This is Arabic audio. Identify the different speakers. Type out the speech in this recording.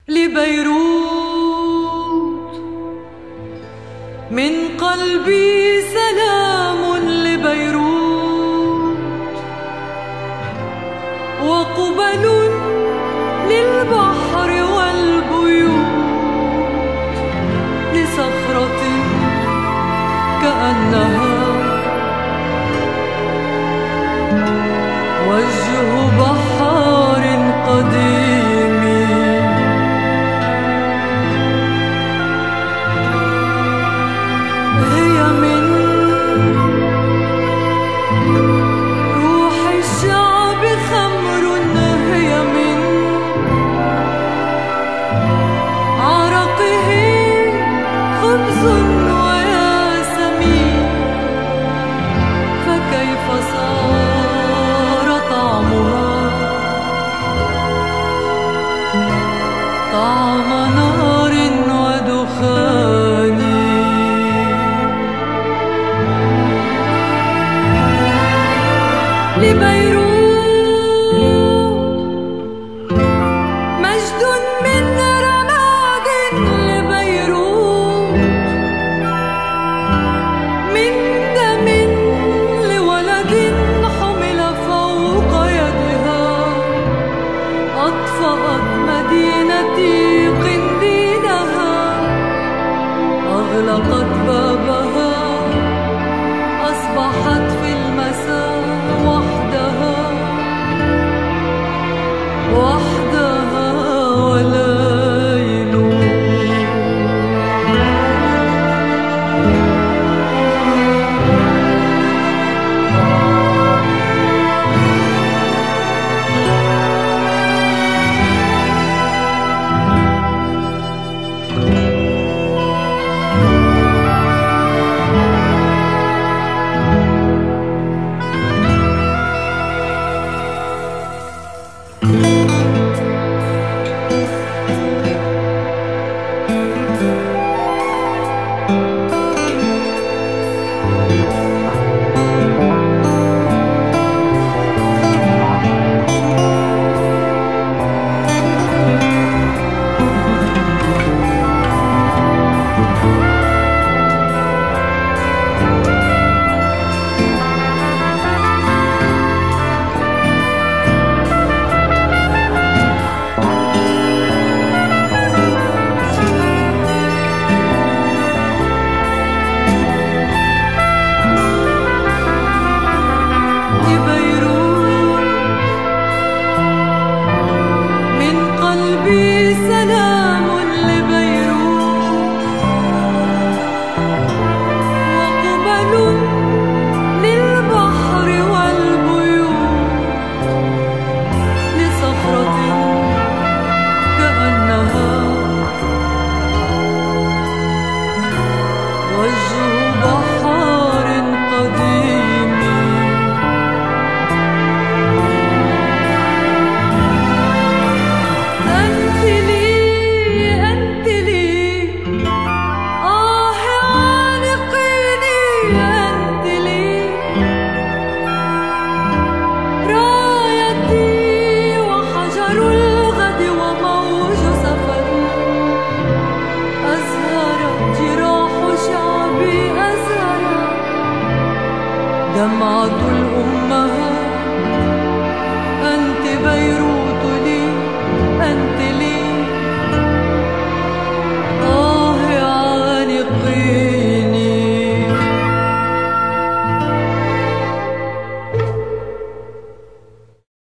Speaker 1: لبيروت من قلبي سلام لبيروت، وقبل للبحر والبيوت، لصخرة كأنها وجه بحار قديم. هي من روح الشعب خمر، هي من عرقه خبز وياسمين، فكيف صار طعمها طعم نار ودخان. لبيروت مجد من رماد، لبيروت من دم لولد حمل فوق يدها، أطفأت مدينتي قنديلها، أغلقت بابها، أصبحت في المساء وحدها وليل. سلام لبيروت، وقبل للبحر والبيوت، لصخرة كأنها وجه بحار قديم. دمعة